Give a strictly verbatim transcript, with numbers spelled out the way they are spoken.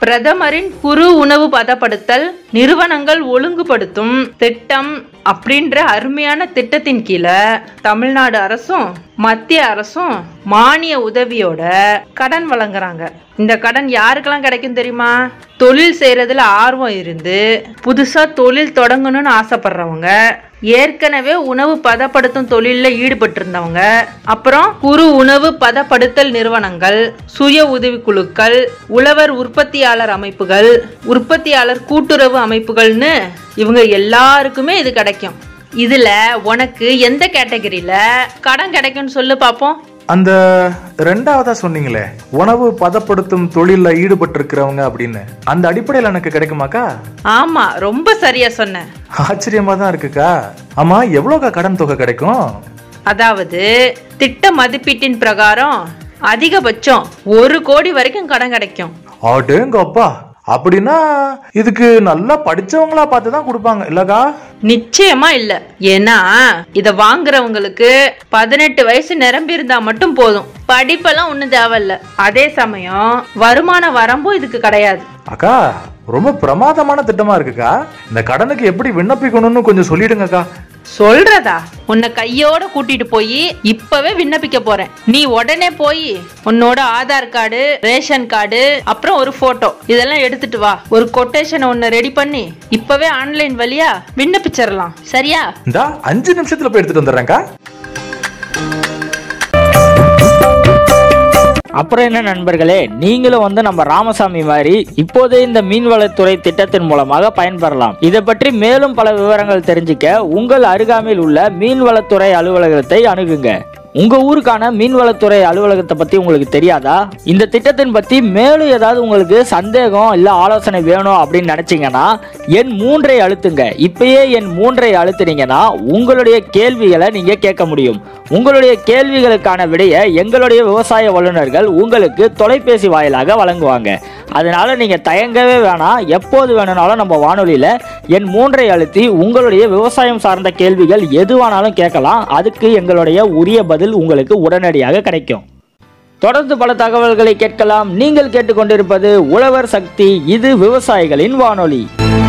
பிரதமரின் குறு உணவு பதப்படுத்தல் நிறுவனங்கள் ஒழுங்குபடுத்தும் திட்டம் அப்படின்ற அருமையான திட்டத்தின் கீழே தமிழ்நாடு அரசும் மத்திய அரசும் மானிய உதவியோட கடன் வழங்குறாங்க. இந்த கடன் யாருக்கெல்லாம் கிடைக்கும் தெரியுமா? தொழில் செய்யறதுல ஆர்வம் இருந்து புதுசா தொழில் தொடங்கணும்னு ஆசைப்படுறவங்க, ஏற்கனவே உணவு பதப்படுத்தும் தொழில ஈடுபட்டு இருந்தவங்க, அப்புறம் குறு உணவு பதப்படுத்தல் நிறுவனங்கள், சுய உதவி குழுக்கள், உழவர் உற்பத்தியாளர் அமைப்புகள், உற்பத்தியாளர் கூட்டுறவு அமைப்புகள்னு இவங்க எல்லாருக்குமே இது கிடைக்கும். இதுல உனக்கு எந்த கேட்டகரியில கடன் கிடைக்கும்னு சொல்லு பாப்போம். அந்த ரெண்டாவதா சொன்னீங்களே, உணவு பதப்படுத்தும் தொழில ஈடுபட்டு இருக்கிறவங்க அப்படின்னு, அந்த அடிப்படையில் எனக்கு கிடைக்குமாக்கா? ஆமா, ரொம்ப சரியா சொன்ன. ஆச்சரியமா தான் இருக்குக்கா. ஆமா, எவ்வளவுக்கா கடன் தொகை கிடைக்கும்? அதாவது திட்ட மதிப்பீட்டின் பிரகாரம் அதிகபட்சம் ஒரு கோடி வரைக்கும் கடன் கிடைக்கும். அடேங்கப்பா, அப்படின்னா இதுக்கு நல்லா படிச்சவங்களா பார்த்துதான் கொடுப்பாங்க இல்லக்கா? நிச்சயமா இல்ல. ஏன்னா இத வாங்குறவங்களுக்கு பதினெட்டு வயசு நிரம்பி இருந்தா மட்டும் போதும், படிப்பெல்லாம் ஒண்ணும் தேவையில்ல. அதே சமயம் வருமான வரம்பும் இதுக்கு கிடையாது. அக்கா, ரொம்ப பிரமாதமான திட்டமா இருக்குக்கா. இந்த கடனுக்கு எப்படி விண்ணப்பிக்கணும்னு கொஞ்சம் சொல்லிடுங்கக்கா. சொல்றதா? உன்னை கையோட கூட்டிட்டு போய் இப்பவே விண்ணப்பிக்க போறேன். நீ உடனே போய் உன்னோட ஆதார் கார்டு, ரேஷன் கார்டு, அப்புறம் ஒரு போட்டோ இதெல்லாம் எடுத்துட்டு வா. ஒரு கொட்டேஷன் ஒன்னு ரெடி பண்ணி இப்பவே ஆன்லைன் வழியா விண்ணப்பிச்சிடலாம். சரியா? இந்த அஞ்சு நிமிஷத்துல போய் எடுத்துட்டு வந்துடுறேன்க்கா. அப்புறம் என்ன நண்பர்களே, நீங்களும் வந்து நம்ம ராமசாமி மாதிரி இப்போதே இந்த மீன்வளத்துறை திட்டத்தின் மூலமாக பயன்பெறலாம். இதை பற்றி மேலும் பல விவரங்கள் தெரிஞ்சுக்க உங்கள் அருகாமையில் உள்ள மீன்வளத்துறை அலுவலகத்தை அணுகுங்க. உங்க ஊருக்கான மீன்வளத்துறை அலுவலகத்தை பத்தி உங்களுக்கு தெரியாதா? இந்த திட்டத்தின் பத்தி மேலும் ஏதாவது உங்களுக்கு சந்தேகம் இல்ல ஆலோசனை வேணும் அப்படின்னு நினைச்சீங்கன்னா எண் மூன்றை அழுத்துங்க. இப்பயே எண் மூன்றை அழுத்துனீங்கன்னா உங்களுடைய கேள்விகளை நீங்க கேட்க முடியும். உங்களுடைய கேள்விகளுக்கான விடையை எங்களுடைய விவசாய வல்லுநர்கள் உங்களுக்கு தொலைபேசி வாயிலாக வழங்குவாங்க. அதனால நீங்க தயங்கவே வேணாம். எப்போது வேணும்னாலும் நம்ம வானொலியில எண் மூன்றை அழுத்தி உங்களுடைய விவசாயம் சார்ந்த கேள்விகள் எதுவானாலும் கேட்கலாம். அதுக்கு எங்களுடைய உரிய பதில் உங்களுக்கு உடனடியாக கிடைக்கும். தொடர்ந்து பல தகவல்களை கேட்கலாம். நீங்கள் கேட்டுக்கொண்டிருப்பது உழவர் சக்தி. இது விவசாயிகளின் வானொலி.